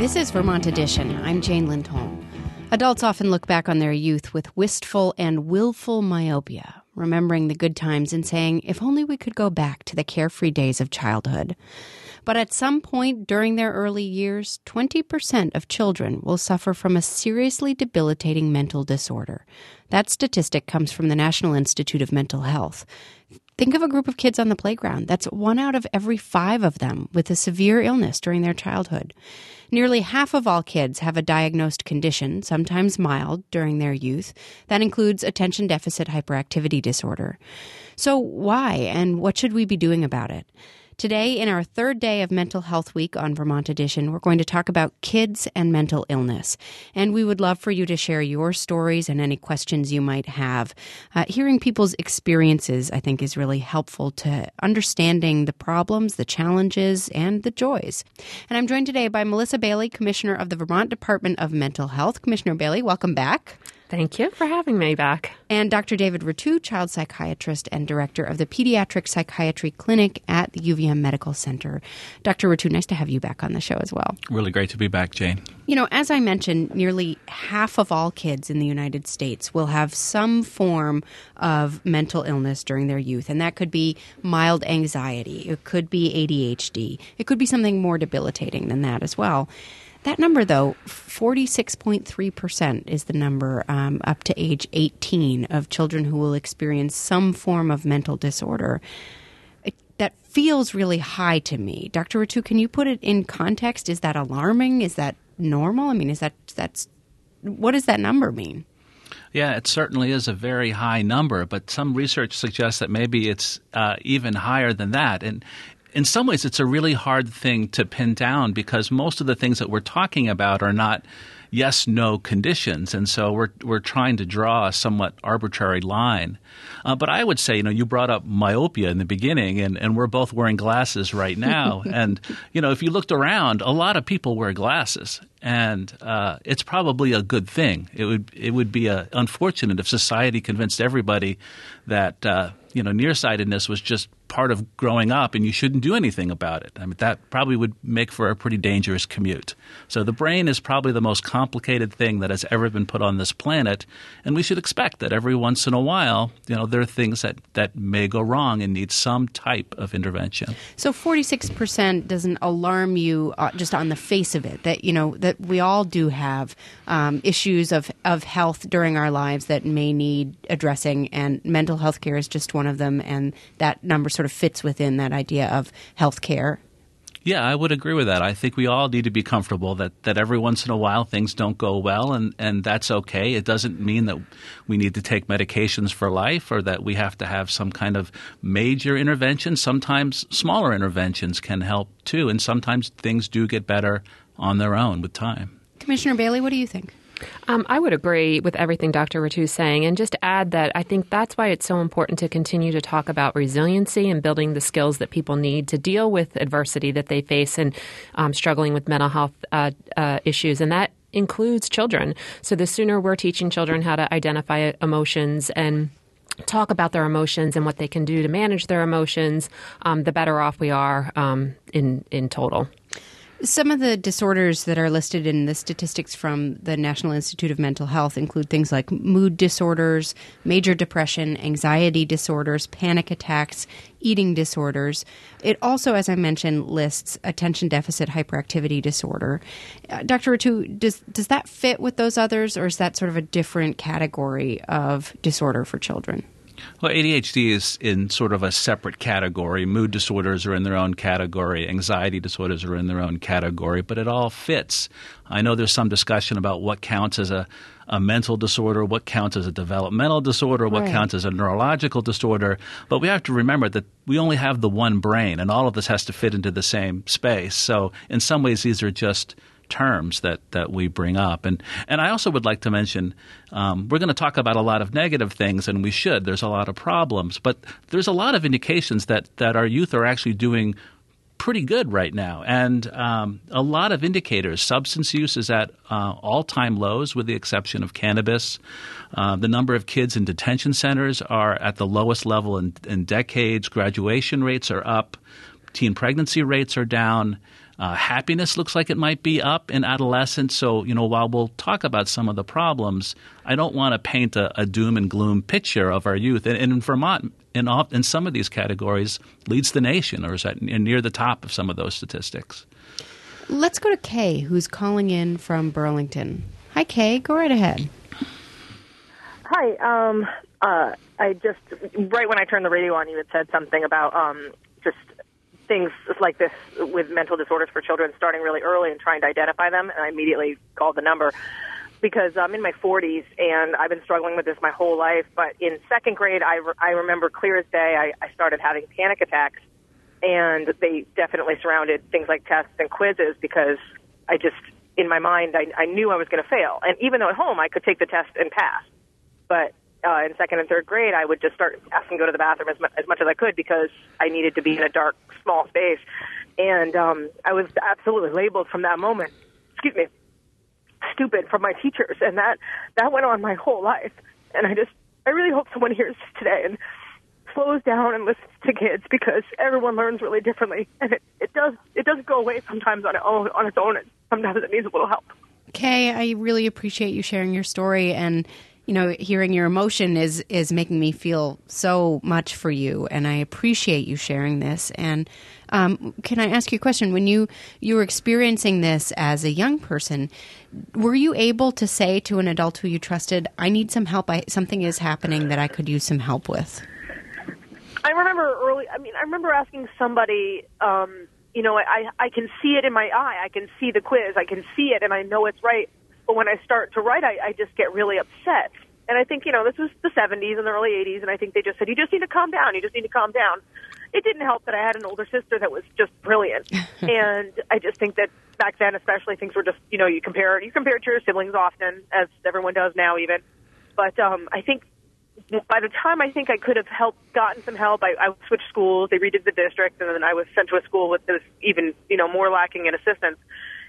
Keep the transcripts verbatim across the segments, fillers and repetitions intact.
This is Vermont Edition. I'm Jane Lindholm. Adults often look back on their youth with wistful and willful myopia, remembering the good times and saying, if only we could go back to the carefree days of childhood. But at some point during their early years, twenty percent of children will suffer from a seriously debilitating mental disorder. That statistic comes from the National Institute of Mental Health. Think of a group of kids on the playground. That's one out of every five of them with a severe illness during their childhood. Nearly half of all kids have a diagnosed condition, sometimes mild, during their youth. That includes attention deficit hyperactivity disorder. So why, and what should we be doing about it? Today, in our third day of Mental Health Week on Vermont Edition, we're going to talk about kids and mental illness. And we would love for you to share your stories and any questions you might have. Uh, hearing people's experiences, I think, is really helpful to understanding the problems, the challenges, and the joys. And I'm joined today by Melissa Bailey, Commissioner of the Vermont Department of Mental Health. Commissioner Bailey, welcome back. Thank you for having me back. And Doctor David Rattu, child psychiatrist and director of the Pediatric Psychiatry Clinic at the U V M Medical Center. Doctor Rattu, nice to have you back on the show as well. Really great to be back, Jane. You know, as I mentioned, nearly half of all kids in the United States will have some form of mental illness during their youth, and that could be mild anxiety. It could be A D H D. It could be something more debilitating than that as well. That number, though, forty-six point three percent is the number um, up to age eighteen of children who will experience some form of mental disorder. It, that feels really high to me. Doctor Rattu, can you put it in context? Is that alarming? Is that normal? I mean, is that that's what does that number mean? Yeah, it certainly is a very high number, but some research suggests that maybe it's uh, even higher than that. And in some ways, it's a really hard thing to pin down because most of the things that we're talking about are not yes-no conditions, and so we're we're trying to draw a somewhat arbitrary line. Uh, but I would say, you know, you brought up myopia in the beginning, and, and we're both wearing glasses right now. And, you know, if you looked around, a lot of people wear glasses, and uh, it's probably a good thing. It would it would be uh, unfortunate if society convinced everybody that, uh, you know, nearsightedness was just part of growing up and you shouldn't do anything about it. I mean, that probably would make for a pretty dangerous commute. So the brain is probably the most complicated thing that has ever been put on this planet, and we should expect that every once in a while, you know, there are things that, that may go wrong and need some type of intervention. So forty-six percent doesn't alarm you uh, just on the face of it, that, you know, that we all do have um, issues of, of health during our lives that may need addressing, and mental health care is just one of them, and that number sort of fits within that idea of health care. Yeah, I would agree with that. I think we all need to be comfortable that, that every once in a while things don't go well, and, and that's okay. It doesn't mean that we need to take medications for life or that we have to have some kind of major intervention. Sometimes smaller interventions can help too, and sometimes things do get better on their own with time. Commissioner Bailey, what do you think? Um, I would agree with everything Doctor Rattu is saying, and just add that I think that's why it's so important to continue to talk about resiliency and building the skills that people need to deal with adversity that they face and um, struggling with mental health uh, uh, issues. And that includes children. So the sooner we're teaching children how to identify emotions and talk about their emotions and what they can do to manage their emotions, um, the better off we are um, in, in total. Some of the disorders that are listed in the statistics from the National Institute of Mental Health include things like mood disorders, major depression, anxiety disorders, panic attacks, eating disorders. It also, as I mentioned, lists attention deficit hyperactivity disorder. Uh, Doctor Rattu, does, does that fit with those others, or is that sort of a different category of disorder for children? Well, A D H D is in sort of a separate category. Mood disorders are in their own category. Anxiety disorders are in their own category, but it all fits. I know there's some discussion about what counts as a, a mental disorder, what counts as a developmental disorder, what right. counts as a neurological disorder. But we have to remember that we only have the one brain, and all of this has to fit into the same space. So in some ways, these are just terms that, that we bring up. And and I also would like to mention, um, we're going to talk about a lot of negative things, and we should. There's a lot of problems. But there's a lot of indications that, that our youth are actually doing pretty good right now. And um, a lot of indicators. Substance use is at uh, all-time lows with the exception of cannabis. Uh, the number of kids in detention centers are at the lowest level in, in decades. Graduation rates are up. Teen pregnancy rates are down. Uh, happiness looks like it might be up in adolescence. So, you know, while we'll talk about some of the problems, I don't want to paint a, a doom and gloom picture of our youth. And, and in Vermont, in, all, in some of these categories, leads the nation or is at, near the top of some of those statistics. Let's go to Kay, who's calling in from Burlington. Hi, Kay. Go right ahead. Hi. Um, uh, I just, right when I turned the radio on, you had said something about um, just things like this with mental disorders for children starting really early and trying to identify them, and I immediately called the number because I'm in my forties and I've been struggling with this my whole life. But in second grade, I, re- I remember clear as day, I, I started having panic attacks, and they definitely surrounded things like tests and quizzes because I just, in my mind, I, I knew I was going to fail. And even though at home I could take the test and pass, but uh, in second and third grade, I would just start asking to go to the bathroom as, mu- as much as I could because I needed to be in a dark, small space. And um, I was absolutely labeled from that moment, excuse me, stupid from my teachers. And that, that went on my whole life. And I just, I really hope someone hears this today and slows down and listens to kids because everyone learns really differently. And it, it does, it doesn't go away sometimes on its own, on its own. And sometimes it needs a little help. Kay, I really appreciate you sharing your story, and you know, hearing your emotion is is making me feel so much for you, and I appreciate you sharing this. And um, can I ask you a question? When you, you were experiencing this as a young person, were you able to say to an adult who you trusted, I need some help, I, something is happening that I could use some help with? I remember early, I mean, I remember asking somebody, um, you know, I, I can see it in my eye, I can see the quiz, I can see it, and I know it's right. But when I start to write, I, I just get really upset. And I think, you know, this was the seventies and the early eighties, and I think they just said, you just need to calm down, you just need to calm down. It didn't help that I had an older sister that was just brilliant. And I just think that back then especially, things were just, you know, you compare you compare to your siblings often, as everyone does now even. But um, I think by the time I think I could have helped, gotten some help, I, I switched schools, they redid the district, and then I was sent to a school with this even, you know, more lacking in assistance.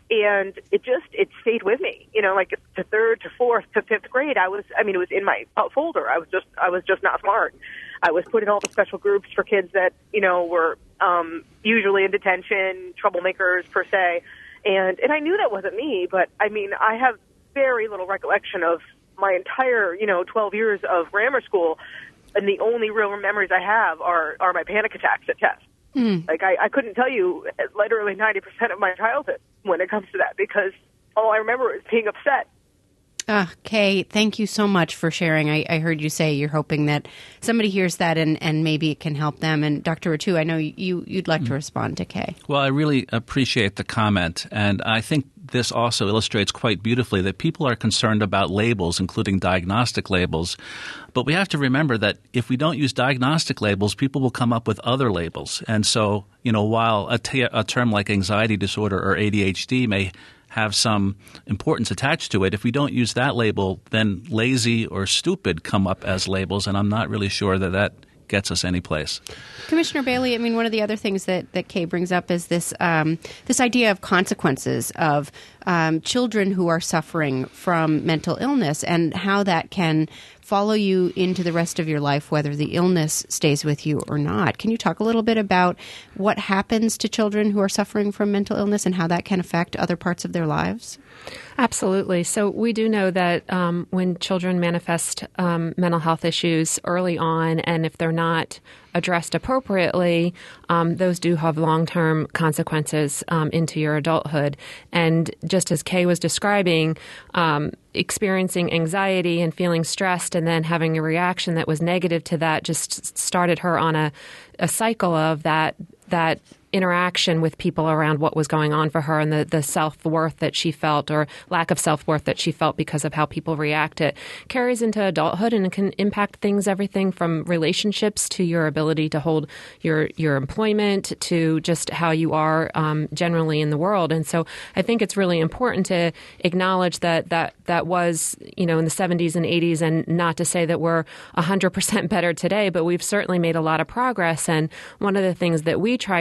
And it just, it stayed with me, you know, like to third, to fourth, to fifth grade. I was, I mean, it was in my folder. I was just, I was just not smart. I was put in all the special groups for kids that, you know, were um, usually in detention, troublemakers per se. And, and I knew that wasn't me, but I mean, I have very little recollection of my entire, you know, twelve years of grammar school. And the only real memories I have are, are my panic attacks at tests. Mm. Like, I, I couldn't tell you literally ninety percent of my childhood when it comes to that because all I remember is being upset. Uh, Kay, thank you so much for sharing. I, I heard you say you're hoping that somebody hears that and, and maybe it can help them. And Doctor Rattu, I know you, you'd like mm. to respond to Kay. Well, I really appreciate the comment. And I think this also illustrates quite beautifully that people are concerned about labels, including diagnostic labels. But we have to remember that if we don't use diagnostic labels, people will come up with other labels. And so, you know, while a, t- a term like anxiety disorder or A D H D may have some importance attached to it, if we don't use that label, then lazy or stupid come up as labels, and I'm not really sure that that gets us any place. Commissioner Bailey, I mean, one of the other things that, that Kay brings up is this um, this idea of consequences of um, children who are suffering from mental illness and how that can follow you into the rest of your life, whether the illness stays with you or not. Can you talk a little bit about what happens to children who are suffering from mental illness and how that can affect other parts of their lives? Absolutely. So we do know that um, when children manifest um, mental health issues early on, and if they're not addressed appropriately, um, those do have long-term consequences um, into your adulthood. And just as Kay was describing, um, experiencing anxiety and feeling stressed and then having a reaction that was negative to that just started her on a, a cycle of that that interaction with people around what was going on for her and the, the self-worth that she felt or lack of self-worth that she felt because of how people reacted carries into adulthood, and it can impact things, everything from relationships to your ability to hold your your employment to just how you are um, generally in the world. And so I think it's really important to acknowledge that that, that was, you know, in the seventies and eighties, and not to say that we're one hundred percent better today, but we've certainly made a lot of progress. And one of the things that we try to do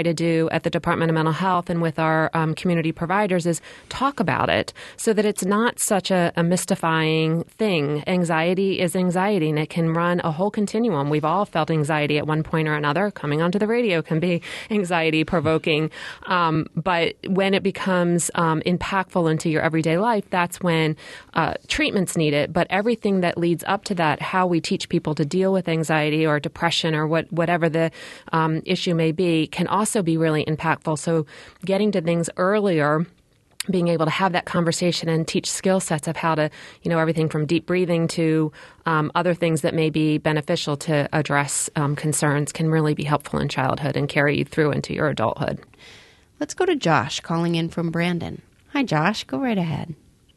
do at the Department of Mental Health and with our um, community providers is talk about it so that it's not such a, a mystifying thing. Anxiety is anxiety, and it can run a whole continuum. We've all felt anxiety at one point or another. Coming onto the radio can be anxiety provoking. Um, but when it becomes um, impactful into your everyday life, that's when uh, treatment's needed. But everything that leads up to that, how we teach people to deal with anxiety or depression or what, whatever the um, issue may be, can also be really impactful. So getting to things earlier, being able to have that conversation and teach skill sets of how to, you know, everything from deep breathing to um, other things that may be beneficial to address um, concerns can really be helpful in childhood and carry you through into your adulthood. Let's go to Josh calling in from Brandon. Hi, Josh. Go right ahead.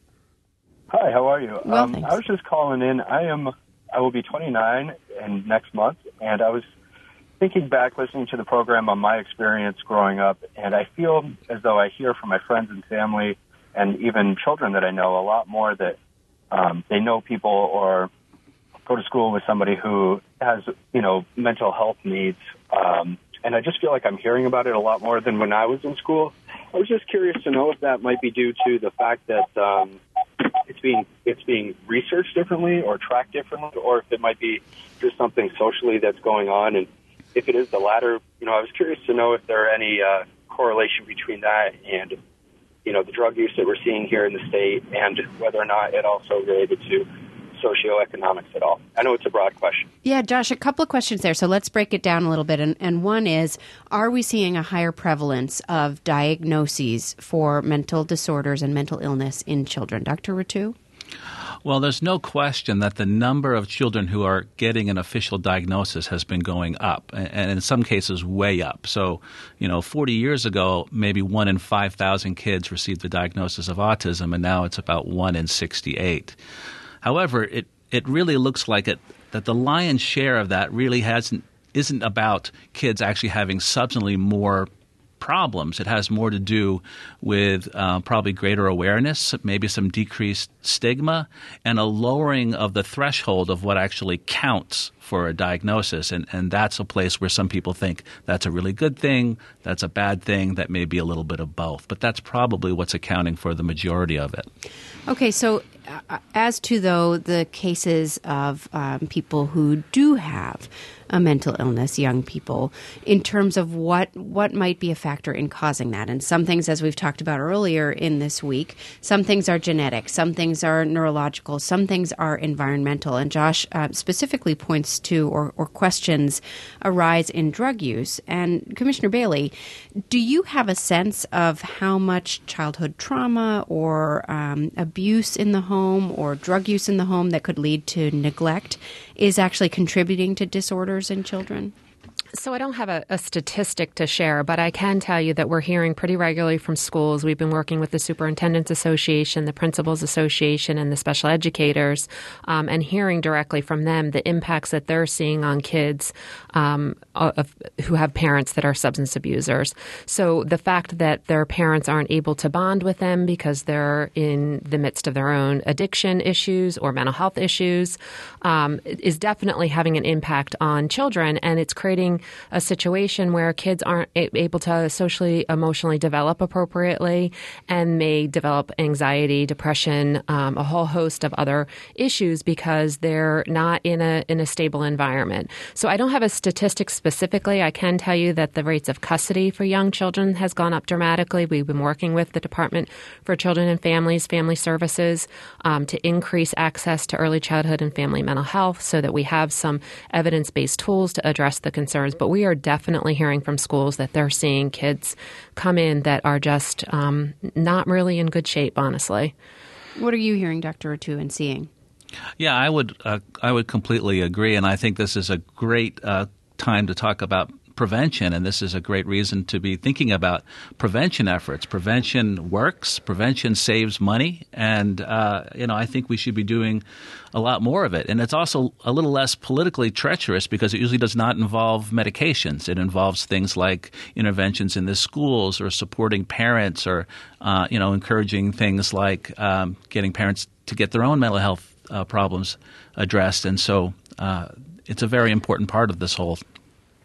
Hi, how are you? Well, um, thanks. I was just calling in. I am, I will be twenty-nine in next month, and I was thinking back, listening to the program on my experience growing up, and I feel as though I hear from my friends and family and even children that I know a lot more that um, they know people or go to school with somebody who has, you know, mental health needs. Um, and I just feel like I'm hearing about it a lot more than when I was in school. I was just curious to know if that might be due to the fact that um, it's being it's being researched differently or tracked differently, or if it might be just something socially that's going on. And if it is the latter, you know, I was curious to know if there are any uh, correlation between that and, you know, the drug use that we're seeing here in the state, and whether or not it also related to socioeconomics at all. I know it's a broad question. Yeah, Josh, a couple of questions there. So let's break it down a little bit. And, and one is, are we seeing a higher prevalence of diagnoses for mental disorders and mental illness in children? Doctor Rattu? Well, there's no question that the number of children who are getting an official diagnosis has been going up, and in some cases way up. So, you know, forty years ago, maybe one in five thousand kids received the diagnosis of autism, and now it's about one in sixty-eight. However, it, it really looks like it that the lion's share of that really hasn't isn't about kids actually having substantially more problems. It has more to do with uh, probably greater awareness, maybe some decreased stigma, and a lowering of the threshold of what actually counts for a diagnosis. And, and that's a place where some people think that's a really good thing, that's a bad thing, that may be a little bit of both. But that's probably what's accounting for the majority of it. Okay, so uh, as to, though, the cases of um, people who do have a mental illness, young people, in terms of what, what might be a factor in causing that. And some things, as we've talked about earlier in this week, some things are genetic, some things are neurological, some things are environmental. And Josh uh, specifically points to or, or questions a rise in drug use. And Commissioner Bailey, do you have a sense of how much childhood trauma or um, abuse in the home or drug use in the home that could lead to neglect is actually contributing to disorders in children? So I don't have a, a statistic to share, but I can tell you that we're hearing pretty regularly from schools. We've been working with the Superintendents Association, the Principals Association, and the special educators, um, and hearing directly from them the impacts that they're seeing on kids um, of, who have parents that are substance abusers. So the fact that their parents aren't able to bond with them because they're in the midst of their own addiction issues or mental health issues um, is definitely having an impact on children, and it's creating a situation where kids aren't able to socially, emotionally develop appropriately and may develop anxiety, depression, um, a whole host of other issues because they're not in a in a stable environment. So I don't have a statistic specifically. I can tell you that the rates of custody for young children has gone up dramatically. We've been working with the Department for Children and Families, Family Services, um, to increase access to early childhood and family mental health so that we have some evidence-based tools to address the concerns. But we are definitely hearing from schools that they're seeing kids come in that are just um, not really in good shape, honestly. What are you hearing, Doctor Rattu, and seeing? Yeah, I would uh, I would completely agree, and I think this is a great uh, time to talk about prevention, and this is a great reason to be thinking about prevention efforts. Prevention works. Prevention saves money, and uh, you know I think we should be doing a lot more of it. And it's also a little less politically treacherous because it usually does not involve medications. It involves things like interventions in the schools or supporting parents or uh, you know encouraging things like um, getting parents to get their own mental health uh, problems addressed. And so uh, it's a very important part of this whole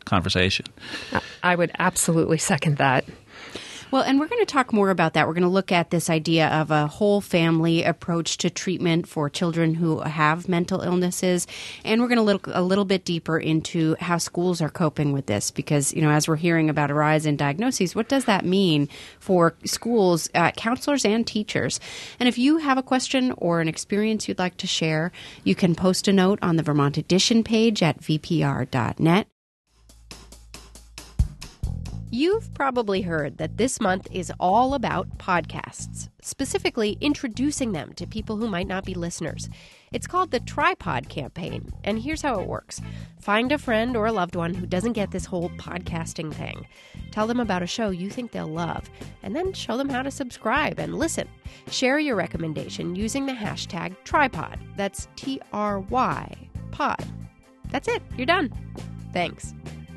conversation. I would absolutely second that. Well, and we're going to talk more about that. We're going to look at this idea of a whole family approach to treatment for children who have mental illnesses. And we're going to look a little bit deeper into how schools are coping with this because, you know, as we're hearing about a rise in diagnoses, what does that mean for schools, uh, counselors, and teachers? And if you have a question or an experience you'd like to share, you can post a note on the Vermont Edition page at v p r dot net. You've probably heard that this month is all about podcasts, specifically introducing them to people who might not be listeners. It's called the Tripod Campaign, and here's how it works. Find a friend or a loved one who doesn't get this whole podcasting thing. Tell them about a show you think they'll love, and then show them how to subscribe and listen. Share your recommendation using the hashtag Tripod. That's T R Y pod. That's it. You're done. Thanks.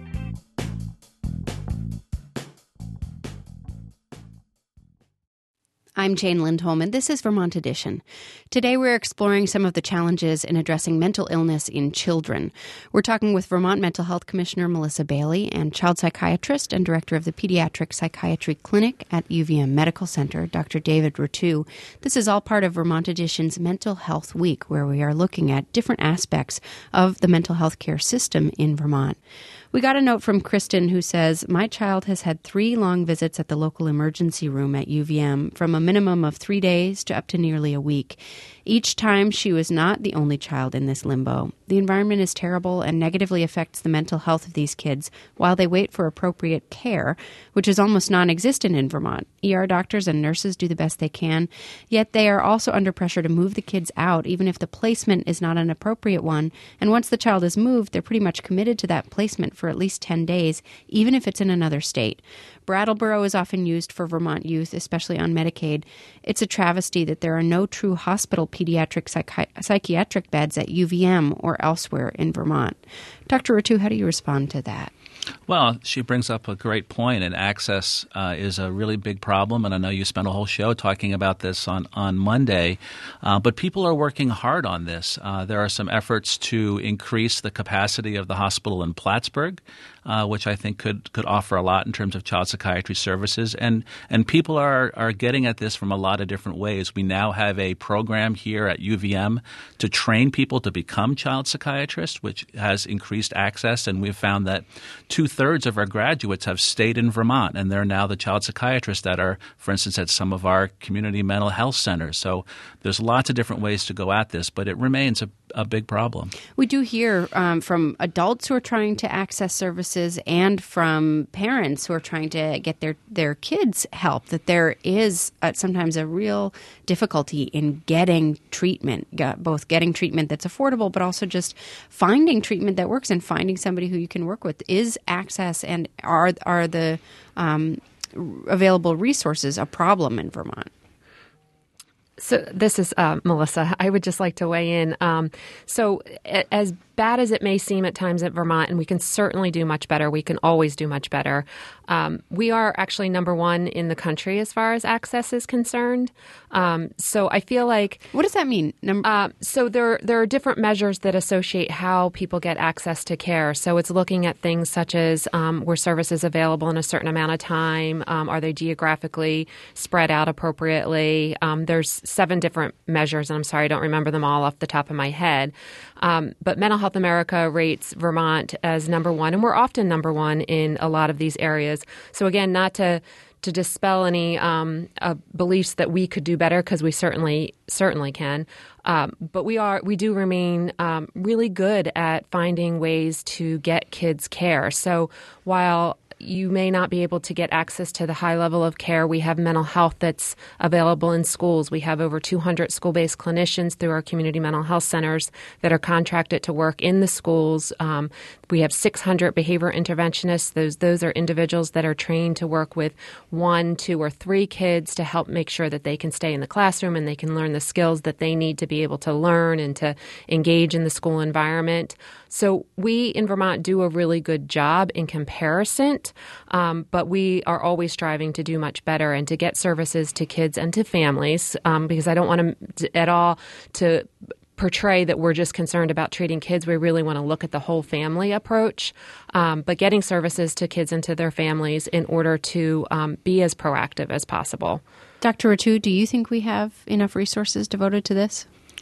I'm Jane Lindholm, and this is Vermont Edition. Today we're exploring some of the challenges in addressing mental illness in children. We're talking with Vermont Mental Health Commissioner Melissa Bailey and child psychiatrist and director of the Pediatric Psychiatry Clinic at U V M Medical Center, Doctor David Routu. This is all part of Vermont Edition's Mental Health Week, where we are looking at different aspects of the mental health care system in Vermont. We got a note from Kristen who says, my child has had three long visits at the local emergency room at U V M, from a minimum of three days to up to nearly a week. Each time she was not the only child in this limbo. The environment is terrible and negatively affects the mental health of these kids while they wait for appropriate care, which is almost non-existent in Vermont. E R doctors and nurses do the best they can, yet they are also under pressure to move the kids out, even if the placement is not an appropriate one. And once the child is moved, they're pretty much committed to that placement for at least ten days, even if it's in another state. Brattleboro is often used for Vermont youth, especially on Medicaid. It's a travesty that there are no true hospital pediatric psychi- psychiatric beds at U V M or elsewhere in Vermont. Doctor Routu, how do you respond to that? Well, she brings up a great point, and access uh, is a really big problem. And I know you spent a whole show talking about this on, on Monday, uh, but people are working hard on this. Uh, there are some efforts to increase the capacity of the hospital in Plattsburgh, uh, which I think could could offer a lot in terms of child psychiatry services. And and people are, are getting at this from a lot of different ways. We now have a program here at U V M to train people to become child psychiatrists, which has increased access. And we've found that two-thirds of our graduates have stayed in Vermont, and they're now the child psychiatrists that are, for instance, at some of our community mental health centers. So there's lots of different ways to go at this, but it remains a, a big problem. We do hear um, from adults who are trying to access services and from parents who are trying to get their, their kids help that there is uh, sometimes a real difficulty in getting treatment, both getting treatment that's affordable, but also just finding treatment that works and finding somebody who you can work with. Is access and are are the um, available resources a problem in Vermont? So this is uh, Melissa. I would just like to weigh in. Um, so a- as bad as it may seem at times at Vermont, and we can certainly do much better, we can always do much better. Um, we are actually number one in the country as far as access is concerned. Um, so I feel like... What does that mean? Num- uh, so there, there are different measures that associate how people get access to care. So it's looking at things such as um, were services available in a certain amount of time? Um, are they geographically spread out appropriately? Um, there's seven different measures, and I'm sorry, I don't remember them all off the top of my head. Um, but Mental Health America rates Vermont as number one, and we're often number one in a lot of these areas. So again, not to to dispel any um, uh, beliefs that we could do better, because we certainly certainly can. Um, but we are we do remain um, really good at finding ways to get kids care. So while you may not be able to get access to the high level of care, we have mental health that's available in schools. We have over two hundred school-based clinicians through our community mental health centers that are contracted to work in the schools. Um, we have six hundred behavior interventionists. Those those are individuals that are trained to work with one, two, or three kids to help make sure that they can stay in the classroom and they can learn the skills that they need to be able to learn and to engage in the school environment. So we in Vermont do a really good job in comparison, um, but we are always striving to do much better and to get services to kids and to families, um, because I don't want to at all to portray that we're just concerned about treating kids. We really want to look at the whole family approach, um, but getting services to kids and to their families in order to um, be as proactive as possible. Doctor Rattu, do you think we have enough resources devoted to this?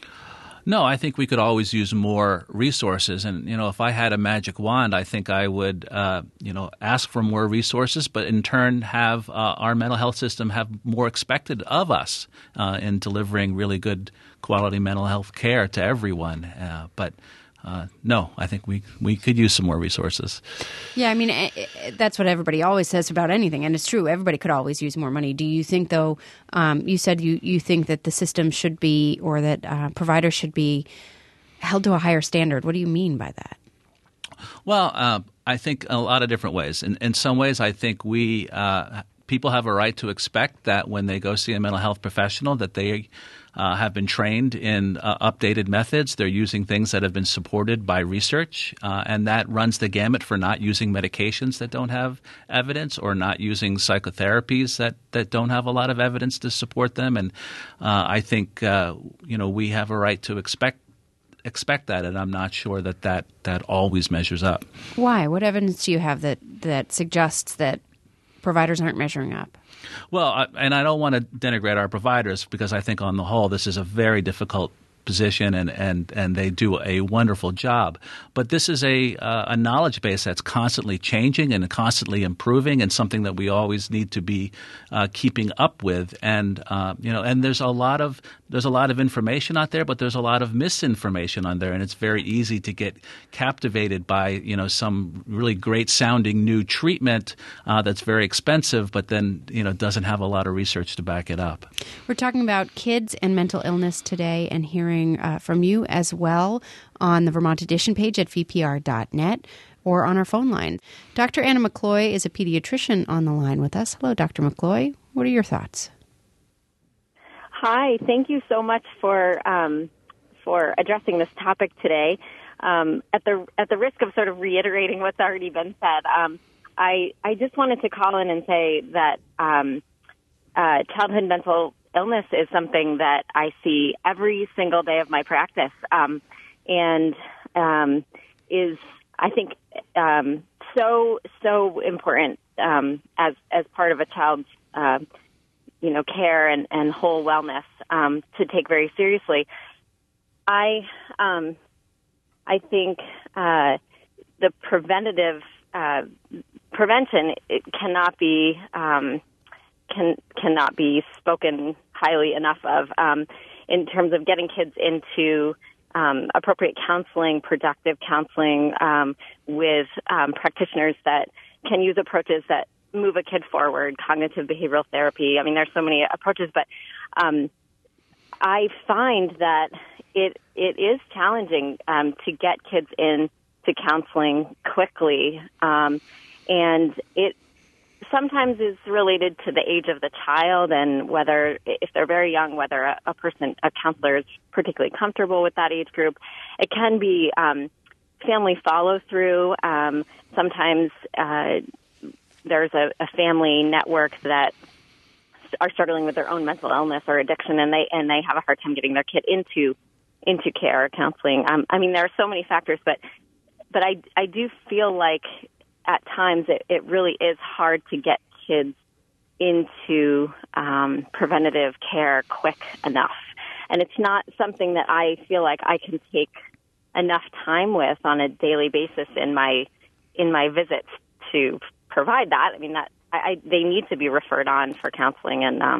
No, I think we could always use more resources. And, you know, if I had a magic wand, I think I would, uh, you know, ask for more resources, but in turn have uh, our mental health system have more expected of us uh, in delivering really good quality mental health care to everyone. Uh, but Uh, no, I think we we could use some more resources. Yeah, I mean, that's what everybody always says about anything, and it's true. Everybody could always use more money. Do you think, though, um, you said you, you think that the system should be, or that uh, providers should be held to a higher standard? What do you mean by that? Well, uh, I think a lot of different ways. In, in some ways, I think we uh, people have a right to expect that when they go see a mental health professional that they Uh, have been trained in uh, updated methods. They're using things that have been supported by research, uh, and that runs the gamut for not using medications that don't have evidence or not using psychotherapies that, that don't have a lot of evidence to support them. And uh, I think uh, you know we have a right to expect expect that, and I'm not sure that that, that always measures up. Why? What evidence do you have that, that suggests that providers aren't measuring up? Well, I, and I don't want to denigrate our providers because I think on the whole this is a very difficult position and, and, and they do a wonderful job. But this is a uh, a knowledge base that's constantly changing and constantly improving and something that we always need to be uh, keeping up with. And uh, you know, and there's a lot of there's a lot of information out there, but there's a lot of misinformation on there, and it's very easy to get captivated by you know some really great sounding new treatment uh, that's very expensive, but then you know doesn't have a lot of research to back it up. We're talking about kids and mental illness today, and hearing Uh, from you as well on the Vermont Edition page at v p r dot net or on our phone line. Doctor Anna McCloy is a pediatrician on the line with us. Hello, Doctor McCloy. What are your thoughts? Hi. Thank you so much for um, for addressing this topic today. Um, at the at the risk of sort of reiterating what's already been said, um, I I just wanted to call in and say that um, uh, childhood mental illness is something that I see every single day of my practice, um, and um, is, I think, um, so, so important um, as as part of a child's, uh, you know, care and, and whole wellness um, to take very seriously. I, um, I think uh, the preventative uh, prevention it cannot be um, can cannot be spoken highly enough of um, in terms of getting kids into um, appropriate counseling, productive counseling um, with um, practitioners that can use approaches that move a kid forward, cognitive behavioral therapy. I mean, there's so many approaches, but um, I find that it it is challenging um, to get kids into counseling quickly, um, and it sometimes is related to the age of the child and whether, if they're very young, whether a, a person, a counselor is particularly comfortable with that age group. It can be um, family follow-through. Um, sometimes uh, there's a, a family network that are struggling with their own mental illness or addiction, and they and they have a hard time getting their kid into into care or counseling. Um, I mean, there are so many factors, but but I I do feel like at times it, it really is hard to get kids into um, preventative care quick enough. And it's not something that I feel like I can take enough time with on a daily basis in my in my visits to provide that. I mean, that I, I, they need to be referred on for counseling, and um,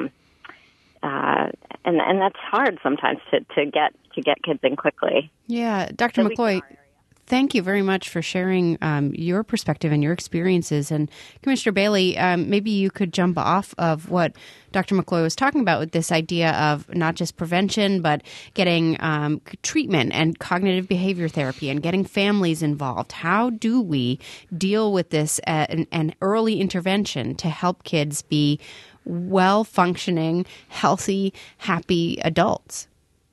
uh, and and that's hard sometimes to, to get to get kids in quickly. Yeah, Doctor McCloy, thank you very much for sharing um, your perspective and your experiences. And Commissioner Bailey, um, maybe you could jump off of what Doctor McCloy was talking about with this idea of not just prevention, but getting um, treatment and cognitive behavior therapy and getting families involved. How do we deal with this uh, and, and early intervention to help kids be well-functioning, healthy, happy adults?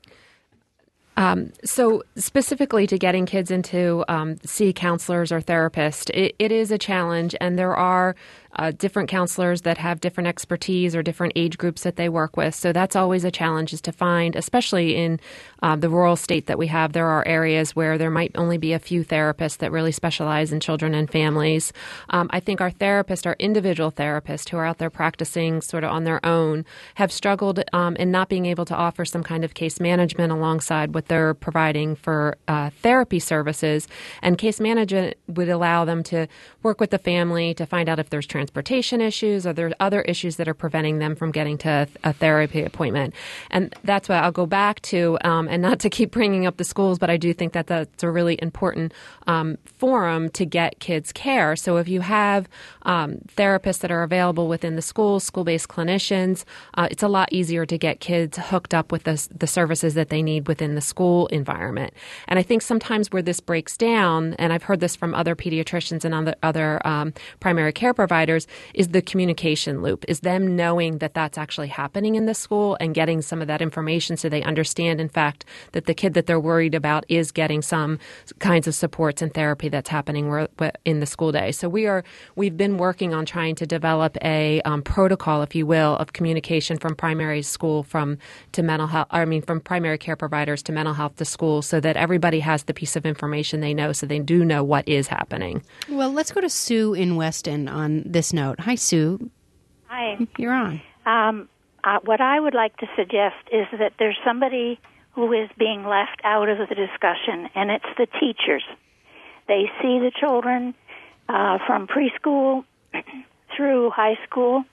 Um, so specifically to getting kids into um, see counselors or therapists, it, it is a challenge, and there are uh, different counselors that have different expertise or different age groups that they work with. So that's always a challenge, is to find, especially in uh, the rural state that we have, there are areas where there might only be a few therapists that really specialize in children and families. Um, I think our therapists, our individual therapists who are out there practicing sort of on their own, have struggled um, in not being able to offer some kind of case management alongside what they're providing for uh, therapy services. And case management would allow them to work with the family to find out if there's transportation issues or there's other issues that are preventing them from getting to a therapy appointment. And that's why I'll go back to, um, and not to keep bringing up the schools, but I do think that that's a really important um, forum to get kids care. So if you have um, therapists that are available within the schools, school-based clinicians, uh, it's a lot easier to get kids hooked up with the, the services that they need within the school environment. And I think sometimes where this breaks down, and I've heard this from other pediatricians and other, other um, primary care providers, is the communication loop, is them knowing that that's actually happening in the school and getting some of that information so they understand, in fact, that the kid that they're worried about is getting some kinds of supports and therapy that's happening in the school day. So we are, we've been working on trying to develop a um, protocol, if you will, of communication from primary school from to mental health, I mean, from primary care providers to mental health to school, so that everybody has the piece of information they know, so they do know what is happening. Well, let's go to Sue in Weston on this note. Hi, Sue. Hi. You're on. Um, uh, what I would like to suggest is that there's somebody who is being left out of the discussion, and it's the teachers. They see the children uh, from preschool through high school.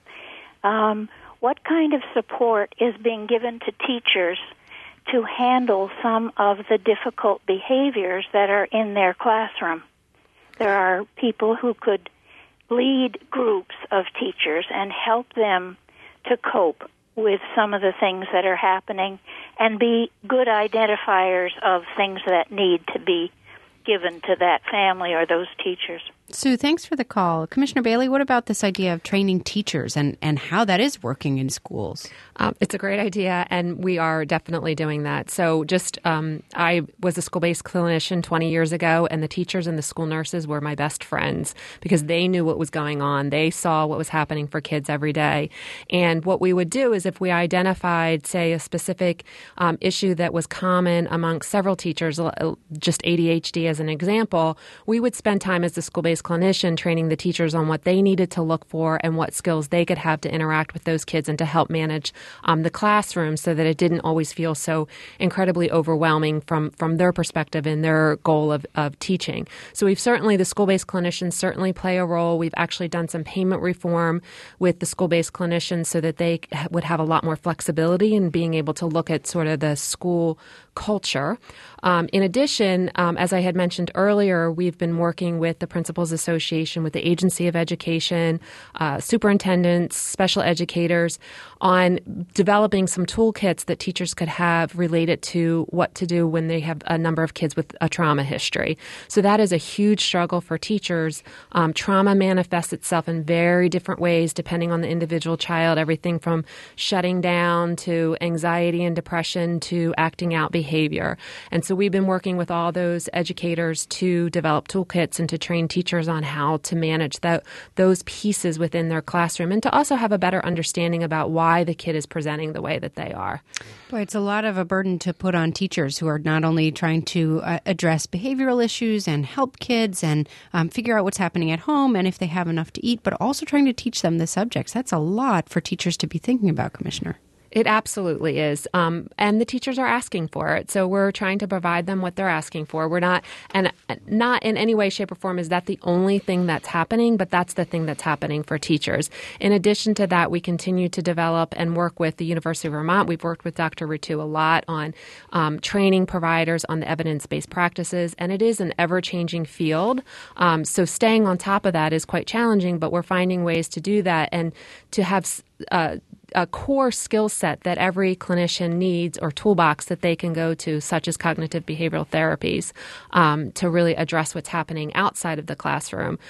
Um, what kind of support is being given to teachers to handle some of the difficult behaviors that are in their classroom? There are people who could lead groups of teachers and help them to cope with some of the things that are happening and be good identifiers of things that need to be given to that family or those teachers. Sue, thanks for the call. Commissioner Bailey, what about this idea of training teachers and, and how that is working in schools? Um, it's a great idea, and we are definitely doing that. So just um, I was a school-based clinician twenty years ago, and the teachers and the school nurses were my best friends because they knew what was going on. They saw what was happening for kids every day. And what we would do is if we identified, say, a specific um, issue that was common among several teachers, just A D H D as an example, we would spend time as the school-based clinician training the teachers on what they needed to look for and what skills they could have to interact with those kids and to help manage um, the classroom so that it didn't always feel so incredibly overwhelming from, from their perspective and their goal of, of teaching. So we've certainly, the school-based clinicians certainly play a role. We've actually done some payment reform with the school-based clinicians so that they would have a lot more flexibility in being able to look at sort of the school culture. Um, in addition, um, as I had mentioned earlier, we've been working with the Principals Association, with the Agency of Education, uh, superintendents, special educators, on developing some toolkits that teachers could have related to what to do when they have a number of kids with a trauma history. So that is a huge struggle for teachers. Um, trauma manifests itself in very different ways depending on the individual child, everything from shutting down to anxiety and depression to acting out behavior. And so we've been working with all those educators to develop toolkits and to train teachers on how to manage that, those pieces within their classroom and to also have a better understanding about why the kid is presenting the way that they are. Boy, it's a lot of a burden to put on teachers who are not only trying to uh, address behavioral issues and help kids and um, figure out what's happening at home and if they have enough to eat, but also trying to teach them the subjects. That's a lot for teachers to be thinking about, Commissioner. It absolutely is. Um, and the teachers are asking for it. So we're trying to provide them what they're asking for. We're not, and not in any way, shape, or form is that the only thing that's happening, but that's the thing that's happening for teachers. In addition to that, we continue to develop and work with the University of Vermont. We've worked with Doctor Ritu a lot on um, training providers on the evidence-based practices, and it is an ever-changing field. Um, so staying on top of that is quite challenging, but we're finding ways to do that and to have uh, a core skill set that every clinician needs or toolbox that they can go to, such as cognitive behavioral therapies, um, to really address what's happening outside of the classroom.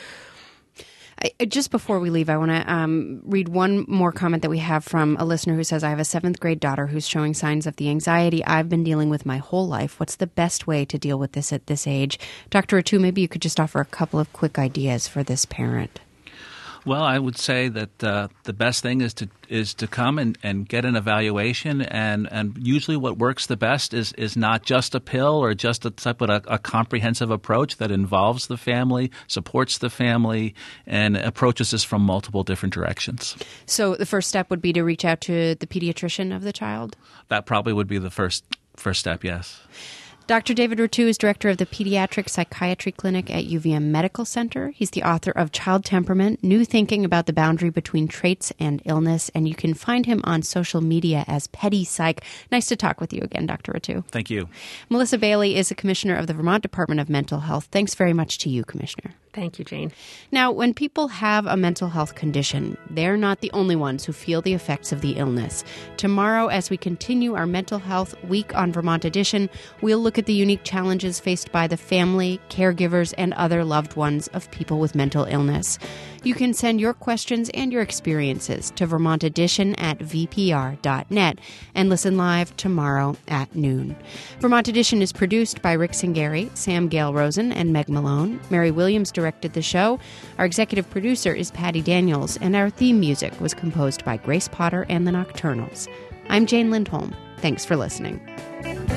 I, just before we leave, I want to um, read one more comment that we have from a listener who says, I have a seventh grade daughter who's showing signs of the anxiety I've been dealing with my whole life. What's the best way to deal with this at this age? Doctor Ritu, maybe you could just offer a couple of quick ideas for this parent. Well, I would say that uh, the best thing is to is to come and, and get an evaluation, and, and usually what works the best is, is not just a pill or just a type of a, a comprehensive approach that involves the family, supports the family, and approaches this from multiple different directions. So the first step would be to reach out to the pediatrician of the child? That probably would be the first first step, yes. Doctor David Ritu is director of the Pediatric Psychiatry Clinic at U V M Medical Center. He's the author of Child Temperament, New Thinking About the Boundary Between Traits and Illness, and you can find him on social media as Petty Psych. Nice to talk with you again, Doctor Ritu. Thank you. Melissa Bailey is a commissioner of the Vermont Department of Mental Health. Thanks very much to you, Commissioner. Thank you, Jane. Now, when people have a mental health condition, they're not the only ones who feel the effects of the illness. Tomorrow, as we continue our Mental Health Week on Vermont Edition, we'll look at the unique challenges faced by the family, caregivers, and other loved ones of people with mental illness. You can send your questions and your experiences to Vermont Edition at v p r dot net and listen live tomorrow at noon. Vermont Edition is produced by Rick Singari, Sam Gale Rosen, and Meg Malone. Mary Williams directed the show. Our executive producer is Patty Daniels, and our theme music was composed by Grace Potter and the Nocturnals. I'm Jane Lindholm. Thanks for listening.